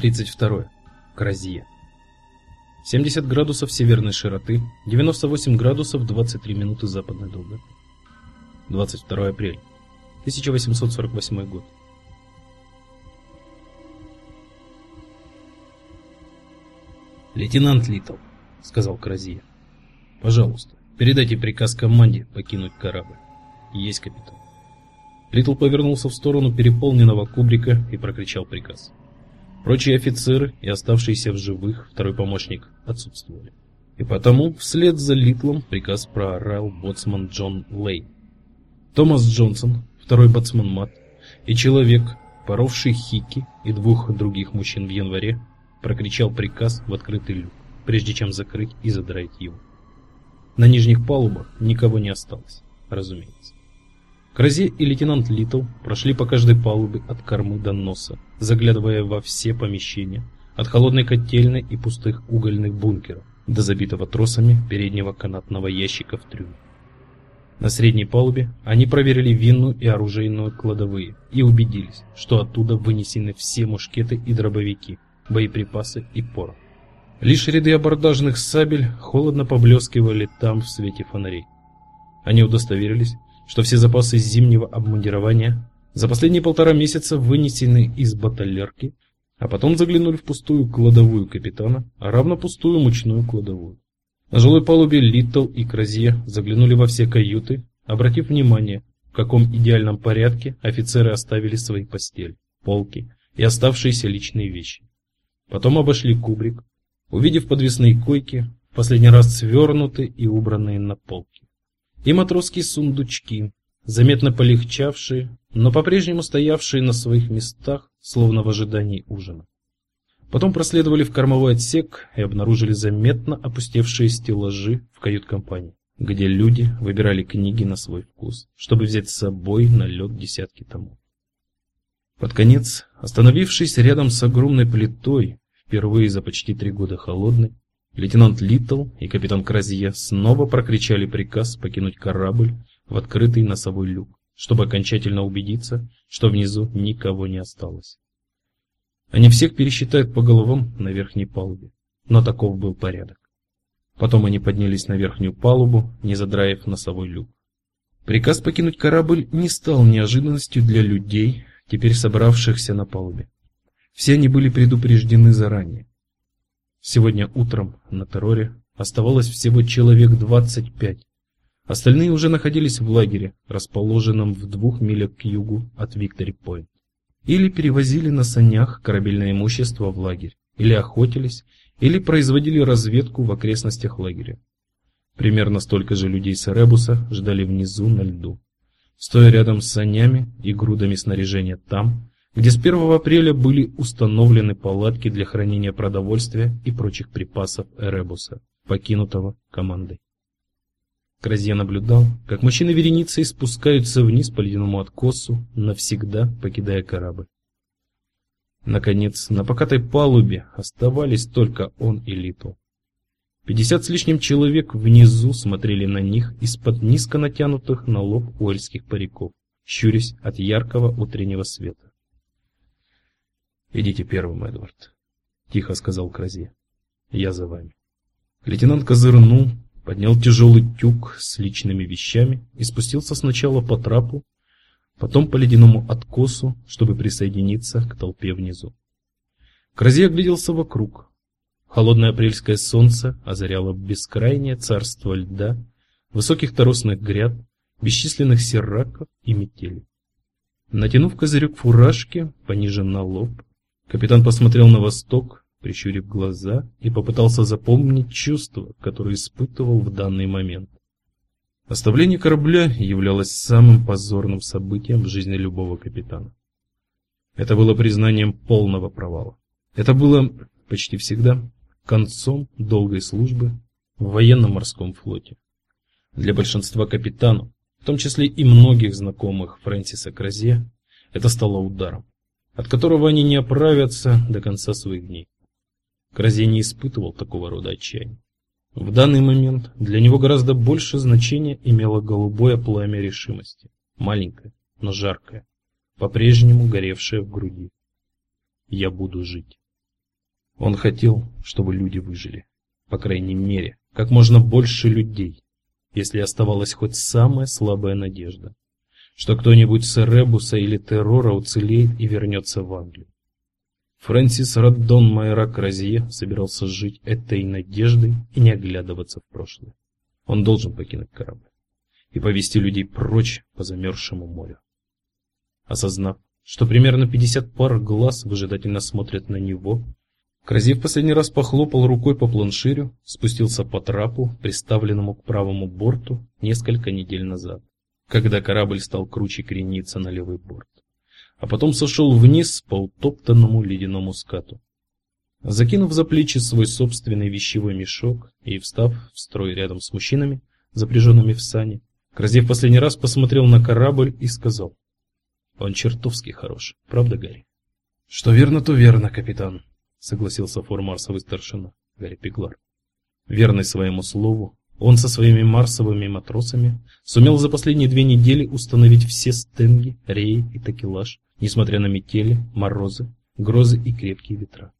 32. Кразье. 70 градусов северной широты, 98 градусов 23 минуты западной долготы. 22 апреля 1848 год. «Лейтенант Литтл», — сказал Кразье, — «пожалуйста, передайте приказ команде покинуть корабль». «Есть, капитан». Литтл повернулся в сторону переполненного кубрика и прокричал приказ. Прочие офицеры и оставшиеся в живых второй помощник отсутствовали. И потому вслед за Литтлом приказ проорал боцман Джон Лей. Томас Джонсон, второй боцман Мат, и человек, поровший Хикки и двух других мужчин в январе, прокричал приказ в открытый люк, прежде чем закрыть и задраить его. На нижних палубах никого не осталось, разумеется. Кразье и лейтенант Литтл прошли по каждой палубе от кормы до носа, заглядывая во все помещения, от холодной котельной и пустых угольных бункеров до забитого тросами переднего канатного ящика в трюме. На средней палубе они проверили винную и оружейную кладовые и убедились, что оттуда вынесены все мушкеты и дробовики, боеприпасы и порох. Лишь ряды абордажных сабель холодно поблескивали там в свете фонарей. Они удостоверились, что все запасы зимнего обмундирования за последние 1,5 месяца вынесены из баталерки, а потом заглянули в пустую кладовую капитана, а равно пустую мучную кладовую. На жилой палубе Литтл и Кразье заглянули во все каюты, обратив внимание, в каком идеальном порядке офицеры оставили свои постели, полки и оставшиеся личные вещи. Потом обошли кубрик, увидев подвесные койки, в последний раз свернутые и убранные на полки, и матросские сундучки, заметно полегчавшие, но по-прежнему стоявшие на своих местах, словно в ожидании ужина. Потом проследовали в кормовой отсек и обнаружили заметно опустевшие стеллажи в кают-компании, где люди выбирали книги на свой вкус, чтобы взять с собой на лед десятки томов. Под конец, остановившись рядом с огромной плитой, впервые за почти 3 года холодной, лейтенант Литтл и капитан Кразье снова прокричали приказ покинуть корабль в открытый носовой люк, чтобы окончательно убедиться, что внизу никого не осталось. Они всех пересчитают по головам на верхней палубе, но таков был порядок. Потом они поднялись на верхнюю палубу, не задраив носовой люк. Приказ покинуть корабль не стал неожиданностью для людей, теперь собравшихся на палубе. Все они были предупреждены заранее. Сегодня утром на терроре оставалось всего человек 25. Остальные уже находились в лагере, расположенном в 2 милях к югу от Виктори-Пойнт. Или перевозили на санях корабельное имущество в лагерь, или охотились, или производили разведку в окрестностях лагеря. Примерно столько же людей с Эребуса ждали внизу на льду, стоя рядом с санями и грудами снаряжения там, где с 1 апреля были установлены палатки для хранения продовольствия и прочих припасов Эребуса, покинутого командой. Кразье наблюдал, как мужчины вереницей спускаются вниз по ледяному откосу, навсегда покидая корабль. Наконец, на покатой палубе оставались только он и Литтл. 50 с лишним человек внизу смотрели на них из-под низко натянутых на лоб уэльских париков, щурясь от яркого утреннего света. «Идите первым, Эдвард», — тихо сказал Кразье. «Я за вами». Лейтенант козырнул, поднял тяжелый тюк с личными вещами и спустился сначала по трапу, потом по ледяному откосу, чтобы присоединиться к толпе внизу. Кразье огляделся вокруг. Холодное апрельское солнце озаряло бескрайнее царство льда, высоких торосных гряд, бесчисленных сираков и метелей. Натянув козырек фуражки пониже на лоб, капитан посмотрел на восток, прищурив глаза, и попытался запомнить чувства, которые испытывал в данный момент. Оставление корабля являлось самым позорным событием в жизни любого капитана. Это было признанием полного провала. Это было почти всегда концом долгой службы в военно-морском флоте. Для большинства капитанов, в том числе и многих знакомых Фрэнсиса Кразье, это стало ударом, от которого они не оправятся до конца своих дней. Кразье не испытывал такого рода отчаяния. В данный момент для него гораздо больше значения имело голубое пламя решимости, маленькое, но жаркое, по-прежнему горевшее в груди. «Я буду жить», Он хотел, чтобы люди выжили. По крайней мере, как можно больше людей, если оставалась хоть самая слабая надежда, что кто-нибудь с Эребуса или Террора уцелеет и вернется в Англию. Фрэнсис Раддон Майрак Розье собирался жить этой надеждой и не оглядываться в прошлое. Он должен покинуть корабль и повести людей прочь по замерзшему морю. Осознав, что примерно 50 пар глаз выжидательно смотрят на него, Розье в последний раз похлопал рукой по планширю, спустился по трапу, приставленному к правому борту, несколько недель назад, когда корабль стал круче крениться на левый борт, а потом сошел вниз по утоптанному ледяному скату. Закинув за плечи свой собственный вещевой мешок и встав в строй рядом с мужчинами, запряженными в сани, Розье в последний раз посмотрел на корабль и сказал: «Он чертовски хорош, правда, Гарри?» «Что верно, то верно, капитан», — согласился фор-марсовый старшина Гарри Пеглар. Верный своему слову, он со своими марсовыми матросами сумел за последние 2 недели установить все стенги, реи и такелаж, несмотря на метели, морозы, грозы и крепкие ветра.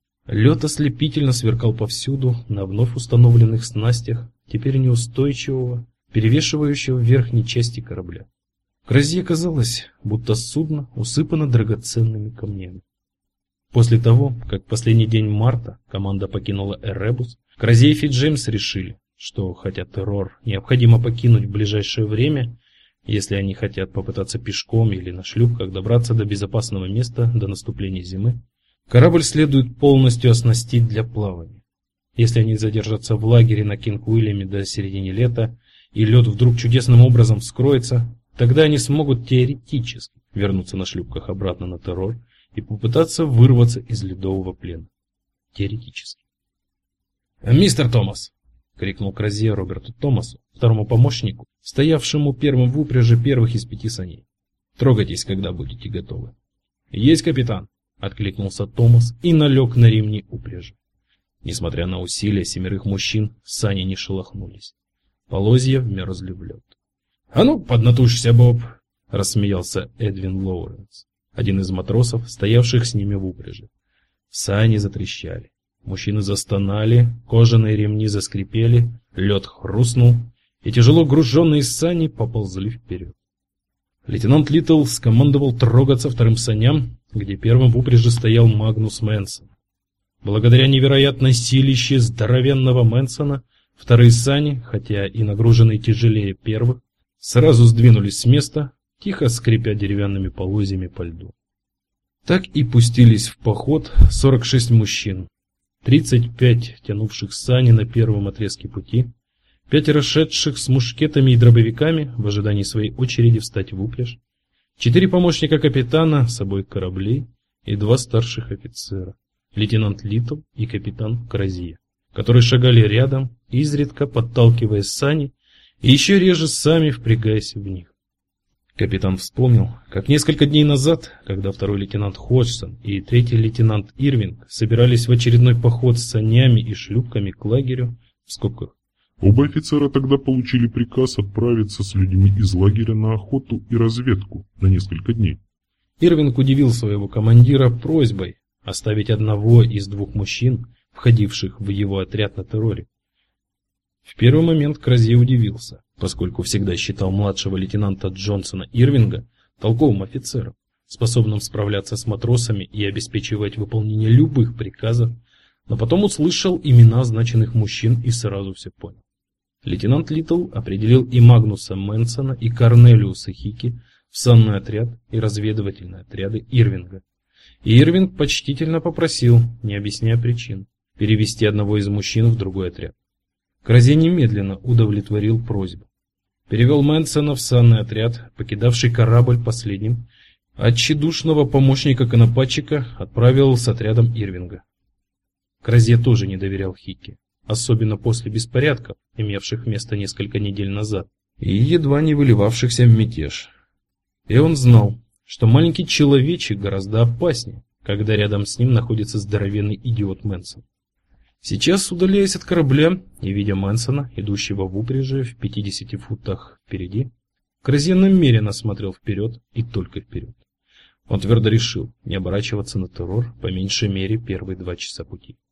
Лед ослепительно сверкал повсюду на вновь установленных снастях, теперь неустойчивого, перевешивающего в верхней части корабля. Розье казалось, будто судно усыпано драгоценными камнями. После того, как в последний день марта команда покинула Эребус, Розье и Фитджеймс решили, что хотя Террор необходимо покинуть в ближайшее время, если они хотят попытаться пешком или на шлюпках добраться до безопасного места до наступления зимы, корабль следует полностью оснастить для плавания. Если они задержатся в лагере на Кинг-Уильяме до середины лета, и лед вдруг чудесным образом вскроется, тогда они смогут теоретически вернуться на шлюпках обратно на Террор и попытаться вырваться из ледового плена. Теоретически. «Мистер Томас!» — крикнул Розье Роберту Томасу, второму помощнику, стоявшему первым в упряжи первых из 5 саней. «Трогайтесь, когда будете готовы». «Есть, капитан!» — откликнулся Томас и налег на ремни упряжи. Несмотря на усилия 7 мужчин, сани не шелохнулись. Полозья вмерзли в лед. «А ну, поднатужься, Боб!» — рассмеялся Эдвин Лоуренс, один из матросов, стоявших с ними в упряжи. Сани затрещали. Мужчины застонали, кожаные ремни заскрипели, лед хрустнул, и тяжело груженные сани поползли вперед. Лейтенант Литтл скомандовал трогаться вторым саням, где первым в упряжи стоял Магнус Мэнсон. Благодаря невероятной силище здоровенного Мэнсона, вторые сани, хотя и нагруженные тяжелее первых, сразу сдвинулись с места, тихо скрипя деревянными полозьями по льду. Так и пустились в поход 46 мужчин, 35 тянувших сани на первом отрезке пути, 5 шедших с мушкетами и дробовиками в ожидании своей очереди встать в упряжь, 4 помощника капитана с обоих кораблей и 2 старших офицера, лейтенант Литтл и капитан Розье, которые шагали рядом, изредка подталкивая сани и еще реже сами впрягаясь в них. Капитан вспомнил, как несколько дней назад, когда второй лейтенант Ходжсон и третий лейтенант Ирвинг собирались в очередной поход с санями и шлюпками к лагерю, в скобках, оба офицера тогда получили приказ отправиться с людьми из лагеря на охоту и разведку на несколько дней. Ирвинг удивил своего командира просьбой оставить одного из 2 мужчин, входивших в его отряд на Терроре. В первый момент Розье удивился, поскольку всегда считал младшего лейтенанта Джонсона Ирвинга толковым офицером, способным справляться с матросами и обеспечивать выполнение любых приказов, но потом услышал имена означенных мужчин и сразу все понял. Лейтенант Литтл определил и Магнуса Мэнсона, и Корнелиуса Хики в санный отряд и разведывательные отряды Ирвинга. И Ирвинг почтительно попросил, не объясняя причин, перевести одного из мужчин в другой отряд. Розье немедленно удовлетворил просьбу. Перевел Мэнсона в санный отряд, покидавший корабль последним, а тщедушного помощника-конопатчика отправил с отрядом Ирвинга. Розье тоже не доверял Хикке, особенно после беспорядков, имевших место несколько недель назад, и едва не выливавшихся в мятеж. И он знал, что маленький человечек гораздо опаснее, когда рядом с ним находится здоровенный идиот Мэнсон. Сейчас, удаляясь от корабля и видя Мэнсона, идущего в упряжи в 50 футах впереди, Розье намеренно смотрел вперед и только вперед. Он твердо решил не оборачиваться на террор по меньшей мере первые 2 часа пути.